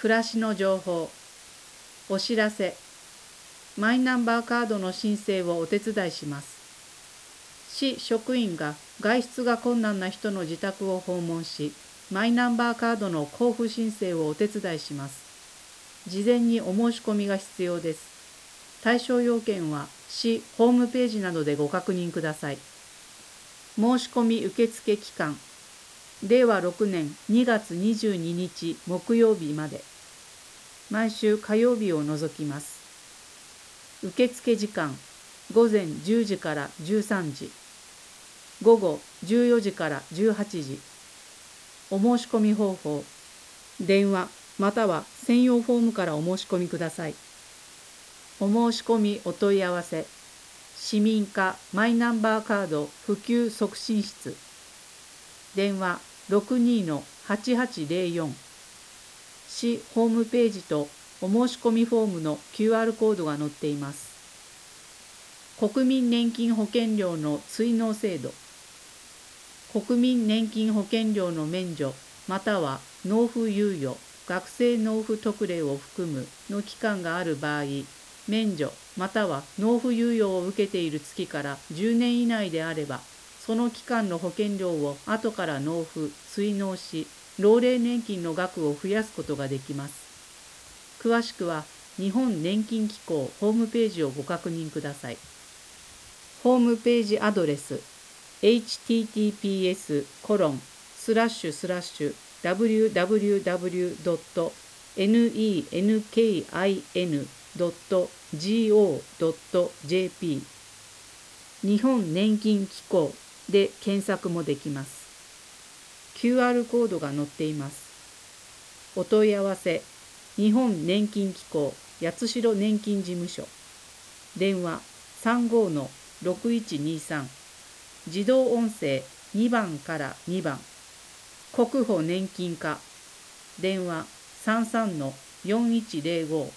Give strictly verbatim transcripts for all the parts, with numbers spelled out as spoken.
暮らしの情報、お知らせ、マイナンバーカードの申請をお手伝いします。市職員が外出が困難な人の自宅を訪問し、マイナンバーカードの交付申請をお手伝いします。事前にお申し込みが必要です。対象要件は市ホームページなどでご確認ください。申し込み受付期間、れいわろくねんにがつにじゅうににち木曜日まで。毎週火曜日を除きます。受付時間、ごぜんじゅうじからじゅうさんじ、ごごじゅうよじからじゅうはちじ。お申し込み方法、電話または専用フォームからお申し込みください。お申し込みお問い合わせ、市民課マイナンバーカード普及促進室、電話 ろくにーのはちはちぜろよん、市ホームページとお申し込みフォームの キューアール コードが載っています。国民年金保険料の追納制度、国民年金保険料の免除または納付猶予、学生納付特例を含むの期間がある場合、免除または納付猶予を受けている月からじゅうねん以内であれば、その期間の保険料を後から納付・追納し、老齢年金の額を増やすことができます。詳しくは日本年金機構ホームページをご確認ください。ホームページアドレス エイチティーティーピーエスコロンスラッシュスラッシュダブリューダブリューダブリュードットネンキンドットジーオードットジェーピー 日本年金機構で検索もできます。キューアール コードが載っています。お問い合わせ、日本年金機構八代年金事務所、電話 さんごーのろくいちにさん、自動音声にばんからにばん、国保年金課、電話 さんさんのよんいちぜろご、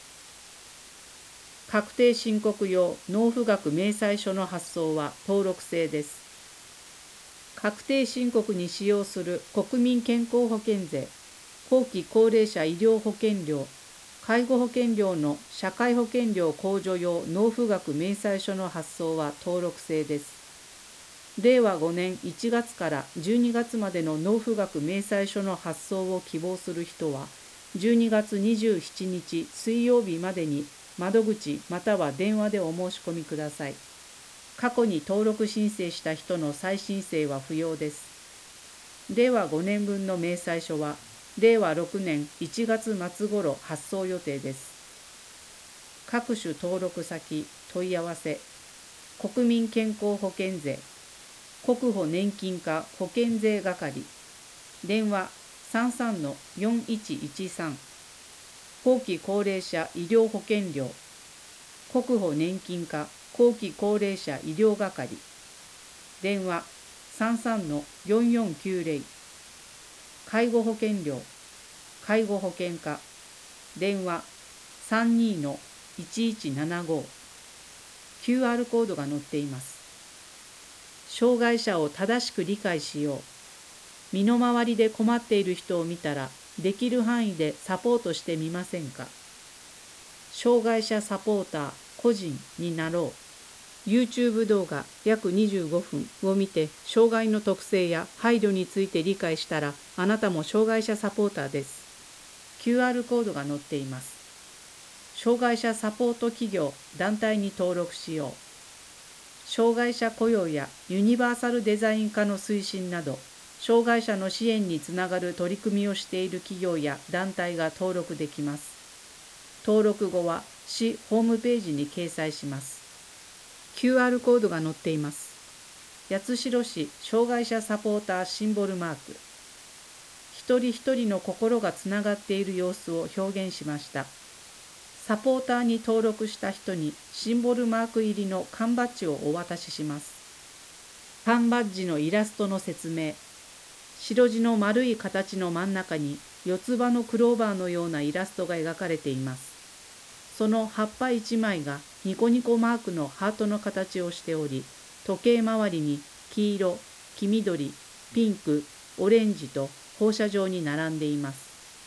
確定申告用納付額明細書の発送は登録制です。確定申告に使用する国民健康保険税、後期高齢者医療保険料、介護保険料の社会保険料控除用納付額明細書の発送は登録制です。れいわごねんいちがつからじゅうにがつまでの納付額明細書の発送を希望する人は、じゅうにがつにじゅうしちにち水曜日までに窓口または電話でお申し込みください。過去に登録申請した人の再申請は不要です。れいわごねんぶんの明細書はれいわろくねんいちがつまつ頃発送予定です。各種登録先問い合わせ、国民健康保険税、国保年金課保険税係、電話 さんさんのよんいちいちさん、後期高齢者医療保険料、国保年金課後期高齢者医療係、電話 さんさんのよんよんきゅうぜろ、介護保険料、介護保険課、電話 さんにーのいちいちななご、キューアール コードが載っています。障害者を正しく理解しよう。身の回りで困っている人を見たら、できる範囲でサポートしてみませんか。障害者サポーター個人になろう。YouTube 動画約にじゅうごふんを見て、障害の特性や配慮について理解したら、あなたも障害者サポーターです。キューアール コードが載っています。障害者サポート企業・団体に登録しよう。障害者雇用やユニバーサルデザイン化の推進など、障害者の支援につながる取り組みをしている企業や団体が登録できます。登録後は市ホームページに掲載します。キューアール コードが載っています。八代市障害者サポーターシンボルマーク。一人一人の心がつながっている様子を表現しました。サポーターに登録した人にシンボルマーク入りの缶バッジをお渡しします。缶バッジのイラストの説明。白地の丸い形の真ん中に四つ葉のクローバーのようなイラストが描かれています。その葉っぱいちまいがニコニコマークのハートの形をしており、時計回りに黄色、黄緑、ピンク、オレンジと放射状に並んでいます。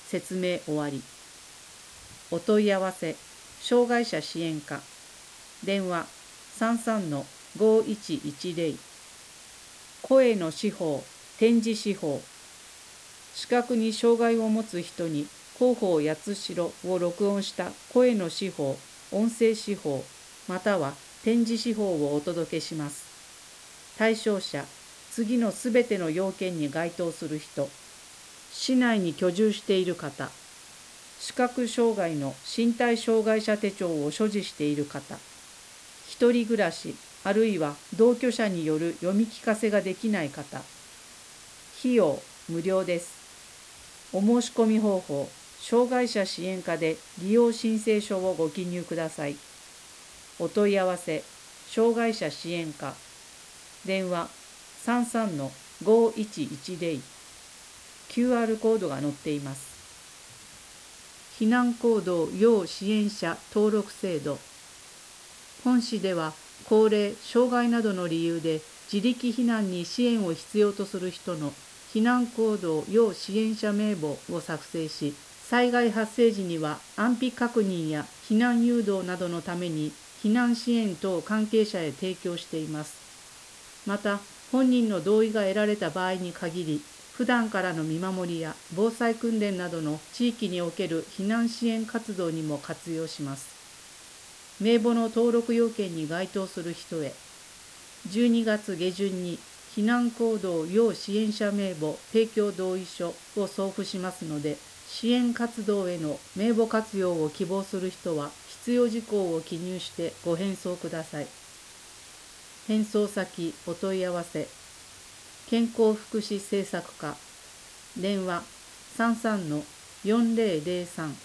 説明終わり。お問い合わせ、障害者支援課、電話 さんさんのごいちいちゼロ。声の司法、展示司法。視覚に障害を持つ人に広報八代を録音した声の司法、音声司法、または展示司法をお届けします。対象者、次のすべての要件に該当する人。市内に居住している方。視覚障害の身体障害者手帳を所持している方。一人暮らし、あるいは同居者による読み聞かせができない方。費用無料です。お申し込み方法、障害者支援課で利用申請書をご記入ください。お問い合わせ、障害者支援課、電話 さんさんのごいちいちゼロ。キューアール コードが載っています。避難行動要支援者登録制度。本市では高齢、障害などの理由で自力避難に支援を必要とする人の避難行動要支援者名簿を作成し、災害発生時には安否確認や避難誘導などのために避難支援等関係者へ提供しています。また、本人の同意が得られた場合に限り、普段からの見守りや防災訓練などの地域における避難支援活動にも活用します。名簿の登録要件に該当する人へ、じゅうにがつ下旬に避難行動要支援者名簿提供同意書を送付しますので、支援活動への名簿活用を希望する人は必要事項を記入してご返送ください。返送先お問い合わせ、健康福祉政策課、電話 さんさんのよんゼロゼロさん。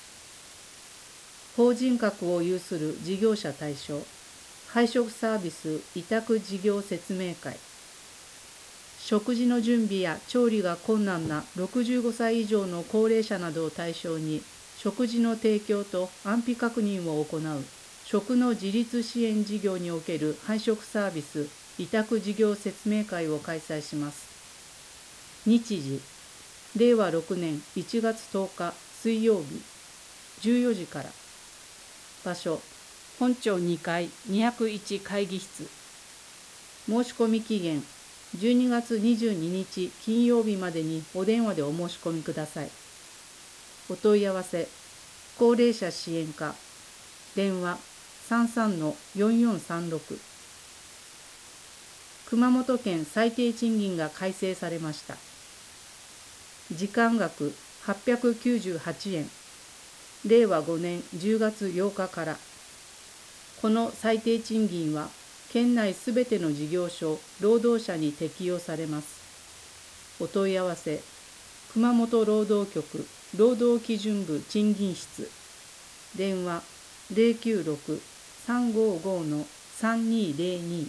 法人格を有する事業者対象、配食サービス委託事業説明会。食事の準備や調理が困難なろくじゅうごさい以上の高齢者などを対象に、食事の提供と安否確認を行う食の自立支援事業における配食サービス委託事業説明会を開催します。日時、れいわろくねんいちがつとおか水曜日、じゅうよじから。場所、本庁にかいにひゃくいち会議室。申し込み期限、じゅうにがつにじゅうににち金曜日までにお電話でお申し込みください。お問い合わせ、高齢者支援課、電話 さんさんのよんよんさんろく。熊本県最低賃金が改正されました。時間額はっぴゃくきゅうじゅうはちえん。れいわごねんじゅうがつようかから。この最低賃金は県内すべての事業所、労働者に適用されます。お問い合わせ、熊本労働局労働基準部賃金室、電話 ゼロきゅうろく さんごご さんにゼロに。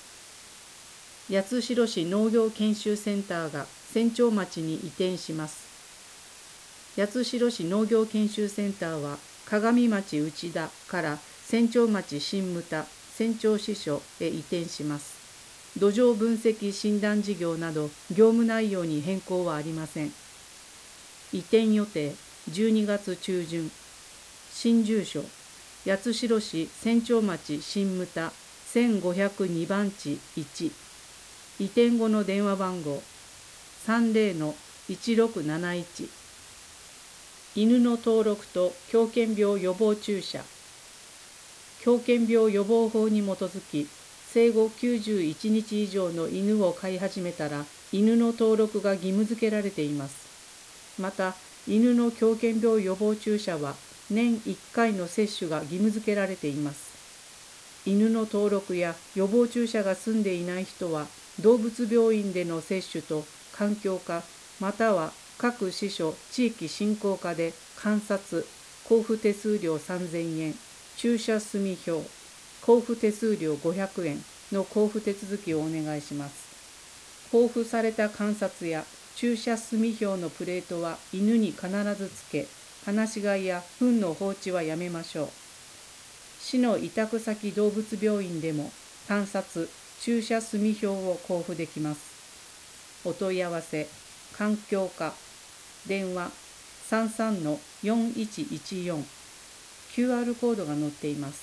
八代市農業研修センターが千丁町に移転します。八代市農業研修センターは鏡町内田から千丁町新牟田千丁支所へ移転します。土壌分析診断事業など業務内容に変更はありません。移転予定じゅうにがつちゅうじゅん。新住所、八代市千丁町新牟田せんごひゃくにばんちいち。移転後の電話番号さんゼロのいちろくなないち。犬の登録と狂犬病予防注射。狂犬病予防法に基づき、生後きゅうじゅういちにち以上の犬を飼い始めたら、犬の登録が義務付けられています。また、犬の狂犬病予防注射は、年いっかいの接種が義務付けられています。犬の登録や予防注射が済んでいない人は、動物病院での接種と環境課、または各支所地域振興課で観察、交付手数料さんぜんえん、注射済票、交付手数料ごひゃくえんの交付手続きをお願いします。交付された観察や注射済票のプレートは犬に必ずつけ、放し飼いや糞の放置はやめましょう。市の委託先動物病院でも観察、注射済票を交付できます。お問い合わせ、環境課、電話さんさんのよんいちいちよん、キューアール コードが載っています。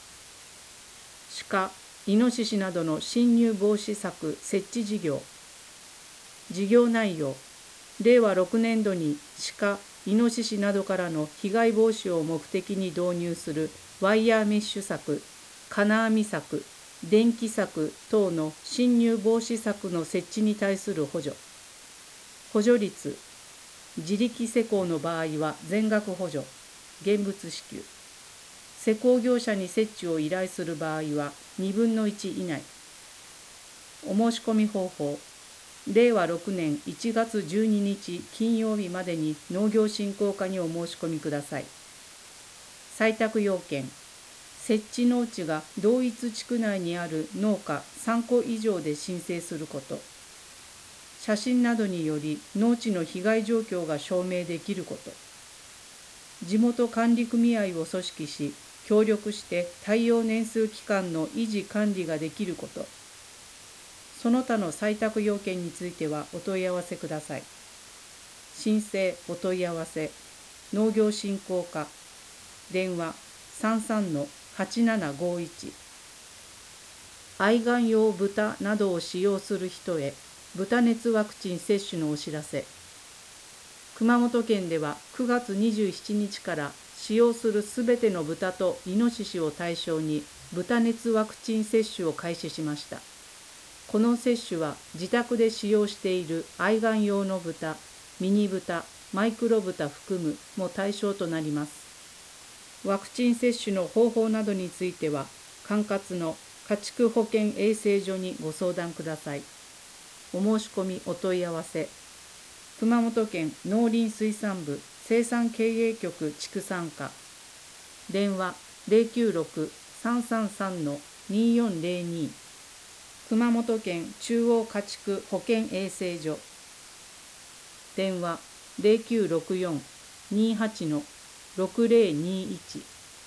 鹿、イノシシなどの侵入防止柵設置事業。事業内容、れいわろくねんどに鹿、イノシシなどからの被害防止を目的に導入するワイヤーメッシュ柵、金網柵、電気柵等の侵入防止柵の設置に対する補助。補助率、自力施工の場合は全額補助、現物支給。施工業者に設置を依頼する場合はにぶんのいち以内。お申し込み方法、れいわろくねんいちがつじゅうににち金曜日までに農業振興課にお申し込みください。採択要件、設置農地が同一地区内にある農家さんこ以上で申請すること。写真などにより農地の被害状況が証明できること。地元管理組合を組織し、協力して耐用年数期間の維持管理ができること。その他の採択要件についてはお問い合わせください。申請お問い合わせ、農業振興課、電話さんさんのはちななごいち。愛玩用豚などを使用する人へ、豚熱ワクチン接種のお知らせ。熊本県ではくがつにじゅうしちにちから使用するすべての豚とイノシシを対象に豚熱ワクチン接種を開始しました。この接種は自宅で使用している愛玩用の豚、ミニ豚、マイクロ豚含むも対象となります。ワクチン接種の方法などについては、管轄の家畜保健衛生所にご相談ください。お申し込みお問い合わせ、熊本県農林水産部生産経営局畜産課、電話ゼロきゅうろく さんさんさん によんゼロに、熊本県中央家畜保健衛生所、電話ゼロきゅうろくよん にはち ろくゼロにいち。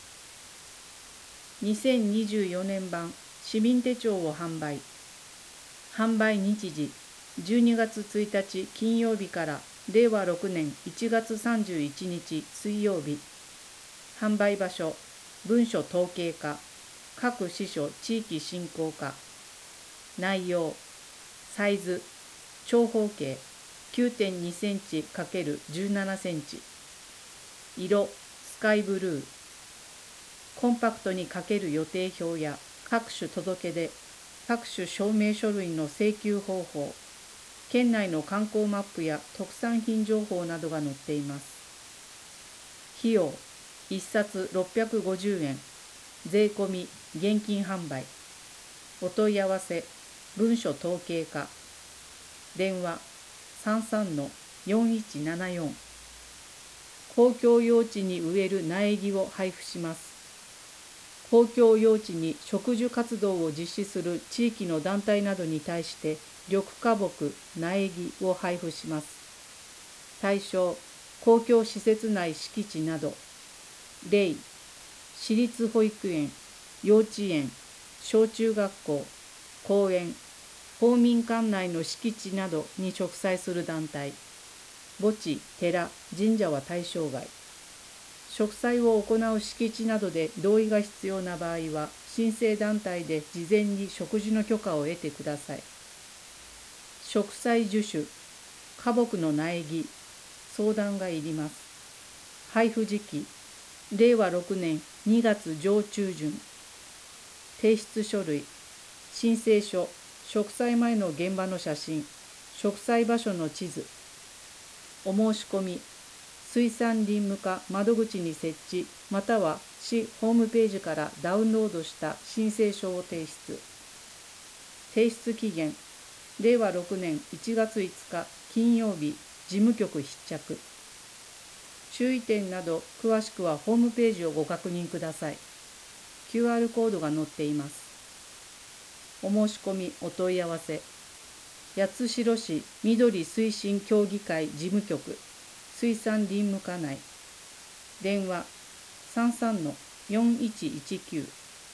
にせんにじゅうよねん版市民手帳を販売。販売日時、じゅうにがつついたち金曜日かられいわろくねんいちがつさんじゅういちにち水曜日。販売場所、文書統計課、各支所地域振興課。内容、サイズ、長方形 きゅうてんにセンチ×じゅうななセンチ。色、スカイブルー。コンパクトに書ける予定表や各種届出、各種証明書類の請求方法、県内の観光マップや特産品情報などが載っています。費用、いっさつろっぴゃくごじゅうえん、税込み現金販売。お問い合わせ、文書統計課、電話さんさんのよんいちななよん。公共用地に植える苗木を配布します。公共用地に植樹活動を実施する地域の団体などに対して緑化木、苗木を配布します。対象、公共施設内敷地など。例、私立保育園、幼稚園、小中学校、公園、公民館内の敷地などに植栽する団体。墓地、寺、神社は対象外。植栽を行う敷地などで同意が必要な場合は、申請団体で事前に植樹の許可を得てください。植栽樹種、花木の苗木、相談がいります。配布時期、れいわろくねんにがつ上中旬。提出書類、申請書、植栽前の現場の写真、植栽場所の地図。お申し込み、水産林務課窓口に設置または市ホームページからダウンロードした申請書を提出。提出期限、れいわろくねんいちがついつか金曜日、事務局必着。注意点など詳しくはホームページをご確認ください。キューアール コードが載っています。お申し込みお問い合わせ、八代市緑推進協議会事務局水産林務課内、電話さんさんのよんいちいちきゅう。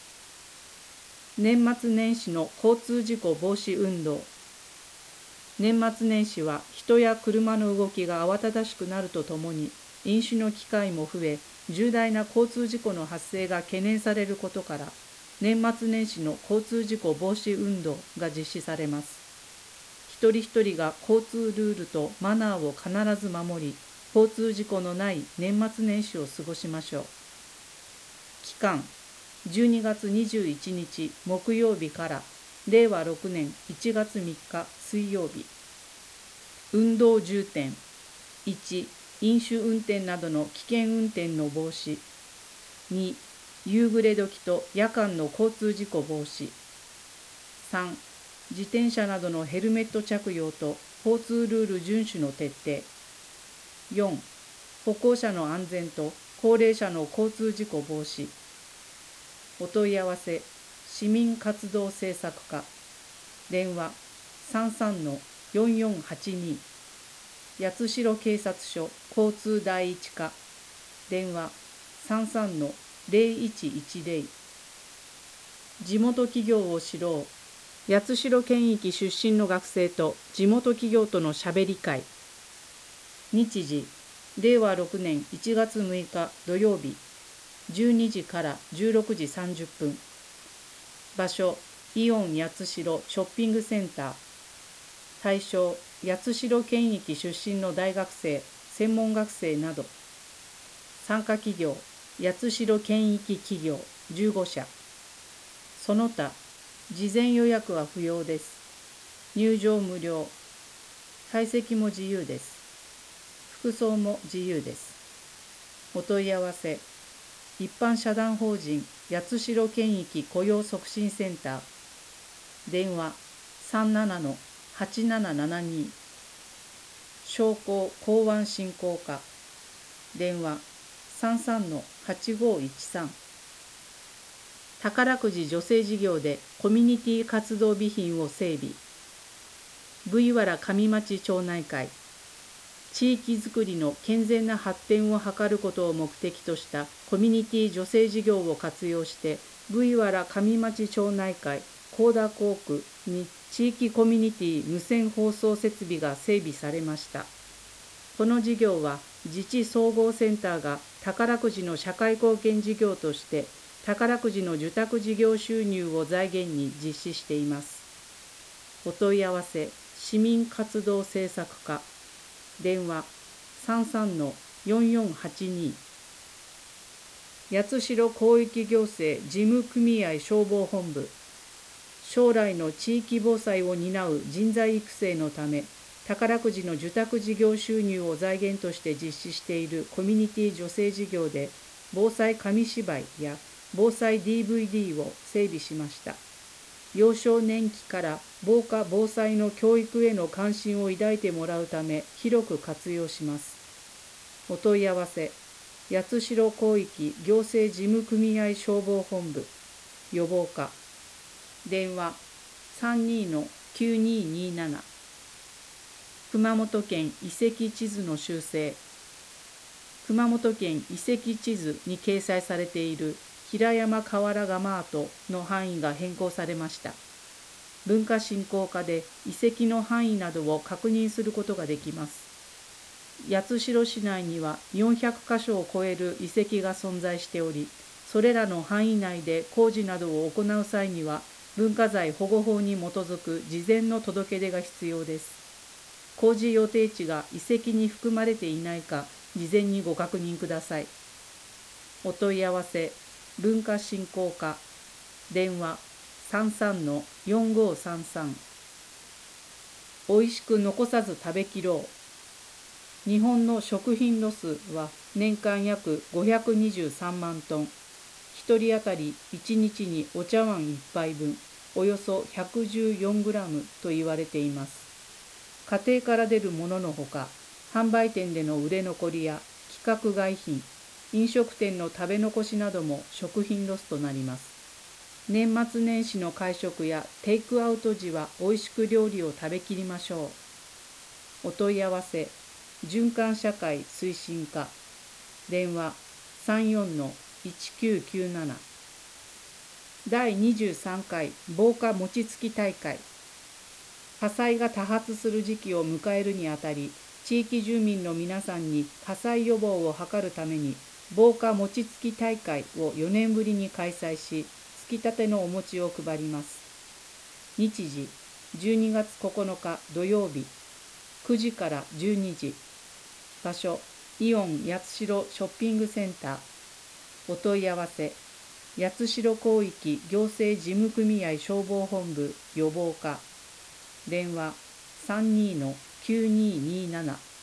年末年始の交通事故防止運動。年末年始は人や車の動きが慌ただしくなるとともに、 飲酒の機会も増え、重大な交通事故の発生が懸念されることから、年末年始の交通事故防止運動が実施されます。一人一人が交通ルールとマナーを必ず守り、交通事故のない年末年始を過ごしましょう。期間、じゅうにがつにじゅういちにち木曜日かられいわろくねんいちがつみっか水曜日。運動重点。いち、飲酒運転などの危険運転の防止。に、夕暮れ時と夜間の交通事故防止。さん、自転車などのヘルメット着用と交通ルール遵守の徹底。よん、歩行者の安全と高齢者の交通事故防止。お問い合わせ、市民活動政策課。電話 さんさんのよんよんはちに。八代警察署交通第一課。電話 さんさんのぜろいちいちぜろ。地元企業を知ろう。八代県域出身の学生と地元企業とのしゃべり会。日時、れいわろくねんいちがつむいか土曜日、じゅうにじからじゅうろくじさんじゅっぷん。場所、イオン八代ショッピングセンター。対象、八代県域出身の大学生、専門学生など。参加企業、八代県域企業じゅうごしゃ。その他、事前予約は不要です。入場無料。退席も自由です。服装も自由です。お問い合わせ、一般社団法人八代県域雇用促進センター。電話 さんななのはちななななに。商工港湾振興課。電話 さんさんのはちごいちさん。宝くじ助成事業でコミュニティ活動備品を整備。ブイ原上町町内会。地域づくりの健全な発展を図ることを目的としたコミュニティ助成事業を活用して、ブイ原上町町内会高田校区に地域コミュニティ無線放送設備が整備されました。この事業は自治総合センターが宝くじの社会貢献事業として宝くじの受託事業収入を財源に実施しています。お問い合わせ、市民活動政策課。電話 さんさんのよんよんはちに。八代広域行政事務組合消防本部。将来の地域防災を担う人材育成のため、宝くじの受託事業収入を財源として実施しているコミュニティ助成事業で、防災紙芝居や防災 ディーブイディー を整備しました。幼少年期から防火・防災の教育への関心を抱いてもらうため広く活用します。お問い合わせ、八代広域行政事務組合消防本部予防課。電話 さんにのきゅうにになな。熊本県遺跡地図の修正。熊本県遺跡地図に掲載されている平山瓦窯跡の範囲が変更されました。文化振興課で遺跡の範囲などを確認することができます。八代市内にはよんひゃくかしょを超える遺跡が存在しており、それらの範囲内で工事などを行う際には、文化財保護法に基づく事前の届け出が必要です。工事予定地が遺跡に含まれていないか、事前にご確認ください。お問い合わせ、文化振興課。電話さんさんのよんごさんさん。おいしく残さず食べきろう。日本の食品ロスは年間約ごひゃくにじゅうさんまんトン。ひとり当たりいちにちにお茶碗いっぱいぶん、およそひゃくじゅうよんグラムと言われています。家庭から出るもののほか、販売店での売れ残りや規格外品、飲食店の食べ残しなども食品ロスとなります。年末年始の会食やテイクアウト時はおいしく料理を食べきりましょう。お問い合わせ、循環社会推進課。電話さんよんのいちきゅうきゅうなな。だいにじゅうさんかい防火餅つき大会。火災が多発する時期を迎えるにあたり、 地域住民の皆さんに火災予防を図るために防火餅つき大会をよねんぶりに開催し、つきたてのお餅を配ります。日時じゅうにがつここのか土曜日くじからじゅうにじ。場所イオン八代ショッピングセンター。お問い合わせ八代広域行政事務組合消防本部予防課。電話 さんにーのきゅうにーにーなな